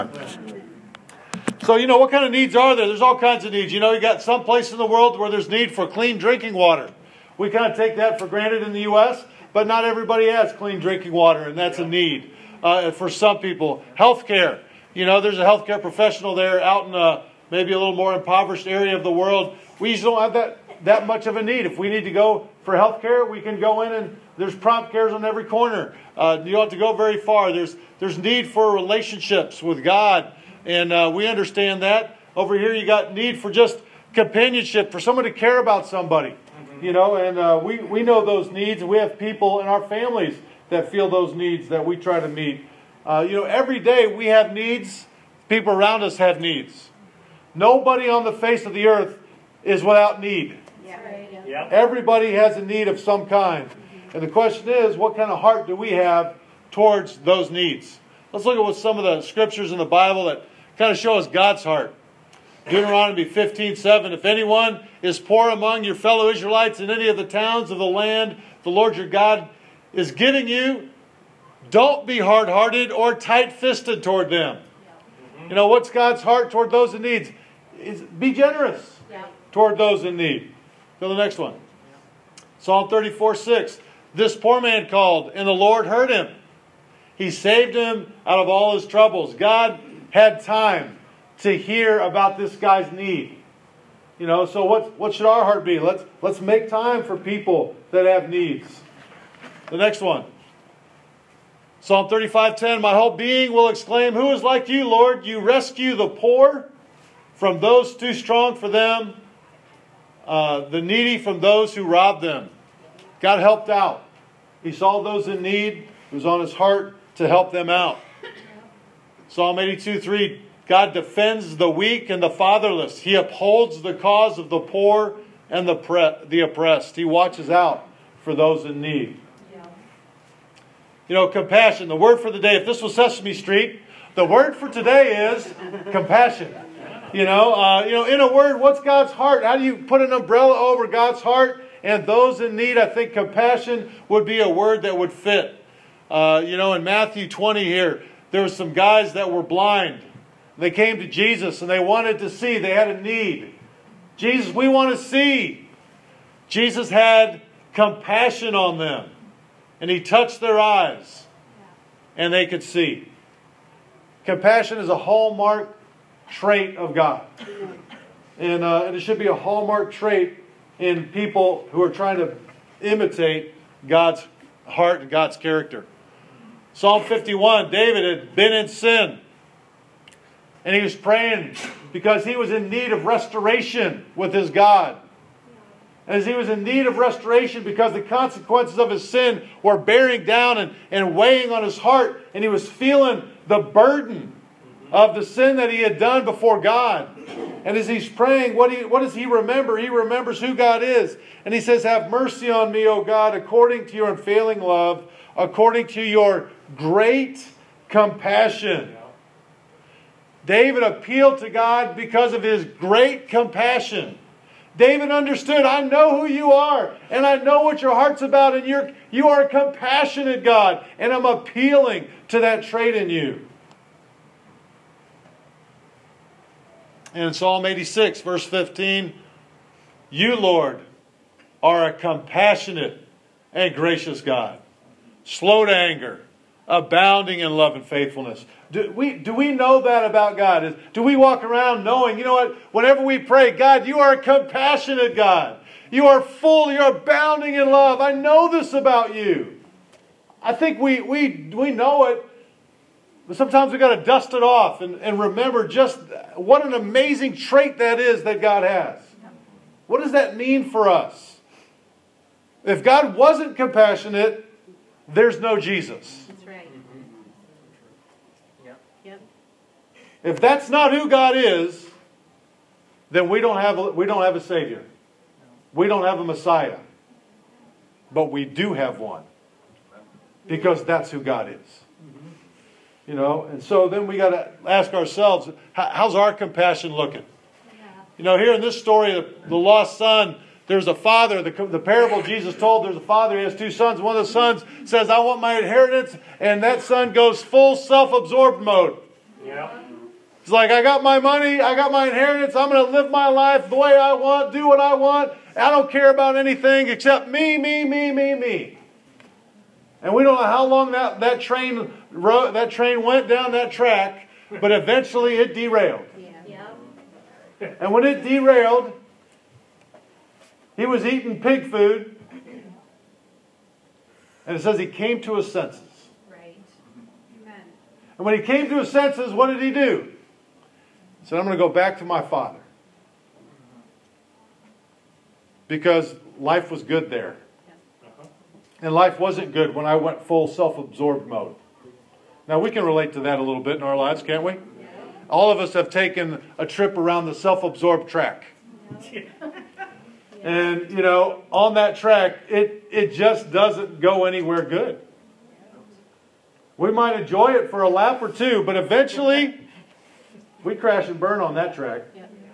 So, what kind of needs are there? There's all kinds of needs. You got some place in the world where there's need for clean drinking water. We kind of take that for granted in the U.S., but not everybody has clean drinking water, and that's a need for some people. Healthcare. There's a healthcare professional there out in maybe a little more impoverished area of the world. We just don't have that much of a need. If we need to go for healthcare, we can go in and there's prompt cares on every corner. You don't have to go very far. There's need for relationships with God. And we understand that. Over here you got need for just companionship, for someone to care about somebody. We know those needs. We have people in our families that feel those needs that we try to meet. Every day we have needs. People around us have needs. Nobody on the face of the earth is without need. Yeah. Everybody has a need of some kind. And the question is, what kind of heart do we have towards those needs? Let's look at what some of the scriptures in the Bible that kind of show us God's heart. Deuteronomy 15:7. If anyone is poor among your fellow Israelites in any of the towns of the land the Lord your God is giving you, don't be hard-hearted or tight-fisted toward them. What's God's heart toward those in need? Be generous toward those in need. Go to the next one. Psalm 34:6. This poor man called, and the Lord heard him. He saved him out of all his troubles. God had time to hear about this guy's need. So what should our heart be? Let's make time for people that have needs. The next one. Psalm 35:10. My whole being will exclaim, who is like you, Lord? You rescue the poor from those too strong for them, the needy from those who rob them. God helped out. He saw those in need. It was on his heart to help them out. Psalm 82:3. God defends the weak and the fatherless. He upholds the cause of the poor and the oppressed. He watches out for those in need. Compassion. The word for the day. If this was Sesame Street, the word for today is compassion. In a word, what's God's heart? How do you put an umbrella over God's heart? And those in need, I think compassion would be a word that would fit. In Matthew 20 here, there were some guys that were blind. They came to Jesus and they wanted to see. They had a need. Jesus, we want to see. Jesus had compassion on them. And He touched their eyes. And they could see. Compassion is a hallmark trait of God. And it should be a hallmark trait in people who are trying to imitate God's heart and God's character. Psalm 51, David had been in sin. And he was praying because he was in need of restoration with his God. And as he was in need of restoration because the consequences of his sin were bearing down and weighing on his heart. And he was feeling the burden of the sin that he had done before God. And as he's praying, what does he remember? He remembers who God is. And he says, have mercy on me, O God, according to your unfailing love, according to your great compassion. David appealed to God because of his great compassion. David understood, I know who you are, and I know what your heart's about, and you are a compassionate God, and I'm appealing to that trait in you. And in Psalm 86, verse 15, you, Lord, are a compassionate and gracious God, slow to anger, abounding in love and faithfulness. Do we know that about God? Do we walk around knowing, whenever we pray, God, you are a compassionate God. You are full, you're abounding in love. I know this about you. I think we know it, but sometimes we've got to dust it off and remember just what an amazing trait that is that God has. What does that mean for us? If God wasn't compassionate, there's no Jesus. That's right. If that's not who God is, then we don't have a Savior. We don't have a Messiah. But we do have one. Because that's who God is. And so then we got to ask ourselves, how's our compassion looking? Here in this story, the lost son, there's a father, the parable Jesus told, there's a father, he has two sons. One of the sons says, I want my inheritance, and that son goes full self-absorbed mode. It's like, I got my money, I got my inheritance, I'm going to live my life the way I want, do what I want. I don't care about anything except me, me, me, me, me. And we don't know how long that train went down that track, but eventually it derailed. Yeah. And when it derailed, he was eating pig food. And it says he came to his senses. Right. Amen. And when he came to his senses, what did he do? He said, I'm going to go back to my father. Because life was good there. And life wasn't good when I went full self-absorbed mode. Now we can relate to that a little bit in our lives, can't we? All of us have taken a trip around the self-absorbed track. And, you know, on that track, it just doesn't go anywhere good. We might enjoy it for a lap or two, but eventually we crash and burn on that track.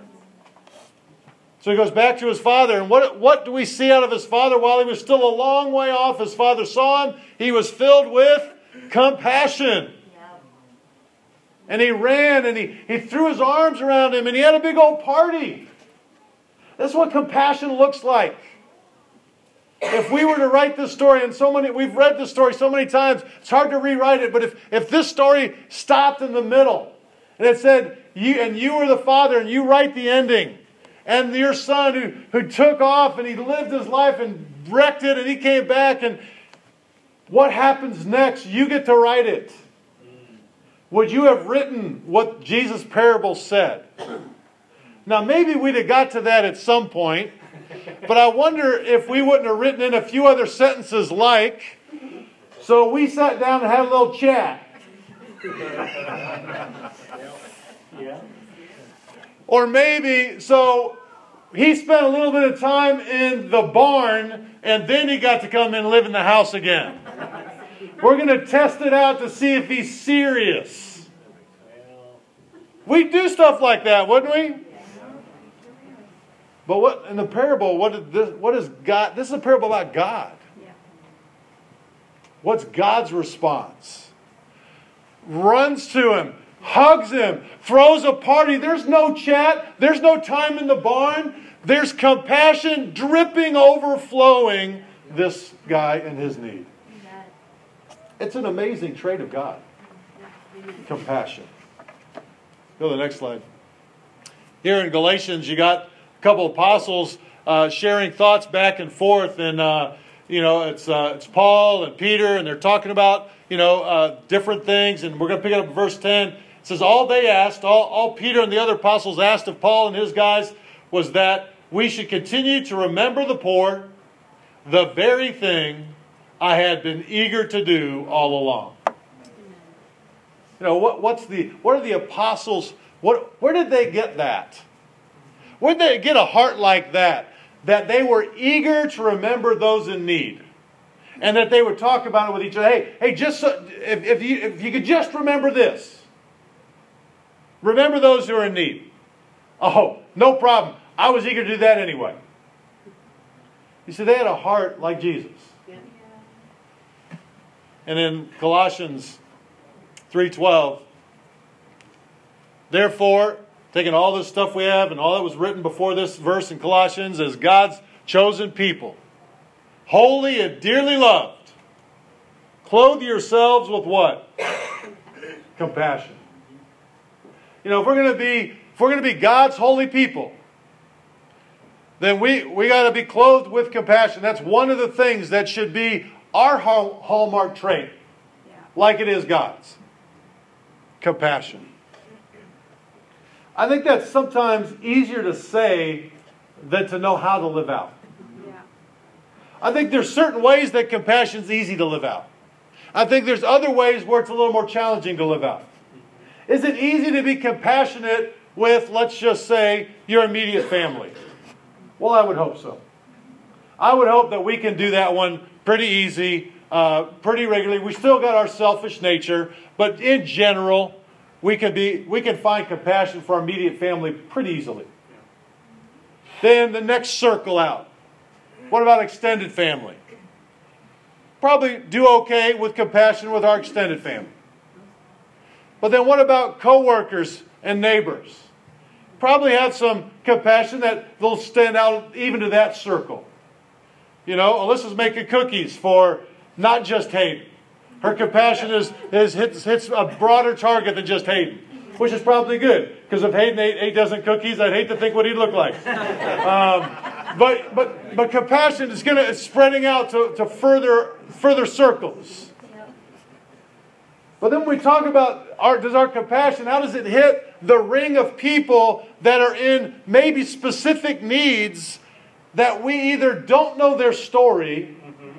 So he goes back to his father, and what do we see out of his father while he was still a long way off? His father saw him. He was filled with compassion. And he ran, and he threw his arms around him, and he had a big old party. That's what compassion looks like. If we were to write this story, and we've read this story so many times, it's hard to rewrite it, but if this story stopped in the middle, and it said, you were the father, and you write the ending, and your son who took off and he lived his life and wrecked it and he came back, and what happens next? You get to write it. Would you have written what Jesus' parable said? Now maybe we'd have got to that at some point, but I wonder if we wouldn't have written in a few other sentences like, so we sat down and had a little chat. Yeah. Or maybe, so he spent a little bit of time in the barn and then he got to come in and live in the house again. We're going to test it out to see if he's serious. We'd do stuff like that, wouldn't we? But what in the parable, what is God? This is a parable about God. What's God's response? Runs to him, hugs him, throws a party. There's no chat. There's no time in the barn. There's compassion dripping, overflowing this guy and his need. It's an amazing trait of God. Compassion. Go to the next slide. Here in Galatians, you got a couple apostles sharing thoughts back and forth, and it's Paul and Peter, and they're talking about different things, and we're going to pick up verse 10. It says, all they asked, all Peter and the other apostles asked of Paul and his guys was that we should continue to remember the poor, the very thing I had been eager to do all along. What are the apostles, where did they get that? Where did they get a heart like that? That they were eager to remember those in need. And that they would talk about it with each other. Hey, just so, if you could just remember this. Remember those who are in need. Oh, no problem. I was eager to do that anyway. You see, they had a heart like Jesus. And in Colossians 3:12, therefore, taking all this stuff we have and all that was written before this verse in Colossians as God's chosen people, holy and dearly loved, clothe yourselves with what? Compassion. If we're going to be God's holy people, then we got to be clothed with compassion. That's one of the things that should be our hallmark trait, like it is God's. Compassion. I think that's sometimes easier to say than to know how to live out. I think there's certain ways that compassion is easy to live out. I think there's other ways where it's a little more challenging to live out. Is it easy to be compassionate with, let's just say, your immediate family? Well, I would hope so. I would hope that we can do that one pretty easy, pretty regularly. We still got our selfish nature, but in general, we can find compassion for our immediate family pretty easily. Then the next circle out. What about extended family? Probably do okay with compassion with our extended family. But then what about co-workers and neighbors. Probably have some compassion that they'll stand out even to that circle. You know, Alyssa's making cookies for not just Hayden. Her compassion hits a broader target than just Hayden, which is probably good. Because if Hayden ate 8 dozen cookies, I'd hate to think what he'd look like. But compassion is it's spreading out to further circles. But then when we talk about our compassion, how does it hit the ring of people that are in maybe specific needs that we either don't know their story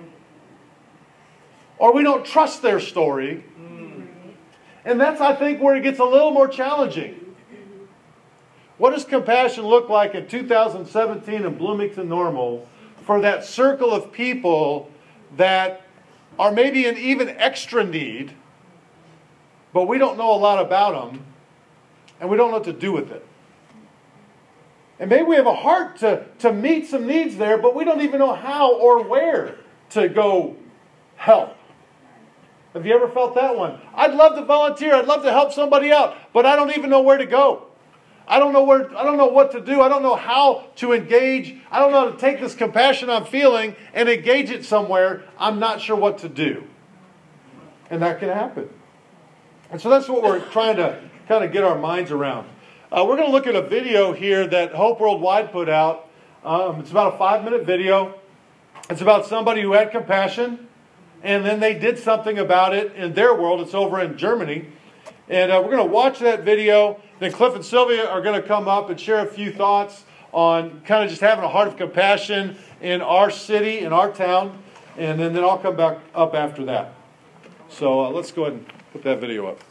or we don't trust their story. And that's, I think, where it gets a little more challenging. What does compassion look like in 2017 in Bloomington Normal for that circle of people that are maybe in even extra need, but we don't know a lot about them, and we don't know what to do with it? And maybe we have a heart to meet some needs there, but we don't even know how or where to go help. Have you ever felt that one? I'd love to volunteer. I'd love to help somebody out, but I don't even know where to go. I don't know what to do. I don't know how to engage. I don't know how to take this compassion I'm feeling and engage it somewhere. I'm not sure what to do. And that can happen. And so that's what we're trying to kind of get our minds around. We're going to look at a video here that Hope Worldwide put out. It's about a 5-minute video. It's about somebody who had compassion, and then they did something about it in their world. It's over in Germany. And we're going to watch that video. Then Cliff and Sylvia are going to come up and share a few thoughts on kind of just having a heart of compassion in our city, in our town. And then I'll come back up after that. So let's go ahead and put that video up.